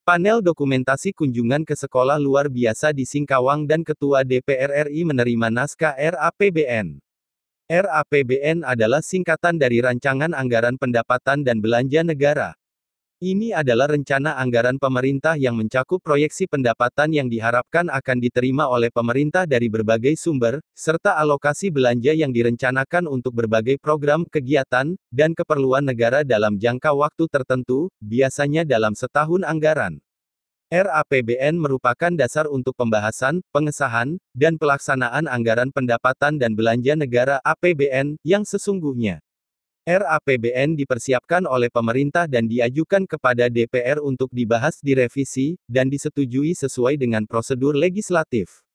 Panel dokumentasi kunjungan ke sekolah luar biasa di Singkawang dan Ketua DPR RI menerima naskah RAPBN. RAPBN adalah singkatan dari Rancangan Anggaran Pendapatan dan Belanja Negara. Ini adalah rencana anggaran pemerintah yang mencakup proyeksi pendapatan yang diharapkan akan diterima oleh pemerintah dari berbagai sumber, serta alokasi belanja yang direncanakan untuk berbagai program, kegiatan, dan keperluan negara dalam jangka waktu tertentu, biasanya dalam setahun anggaran. RAPBN merupakan dasar untuk pembahasan, pengesahan, dan pelaksanaan anggaran pendapatan dan belanja negara (APBN) yang sesungguhnya. RAPBN dipersiapkan oleh pemerintah dan diajukan kepada DPR untuk dibahas, direvisi, dan disetujui sesuai dengan prosedur legislatif.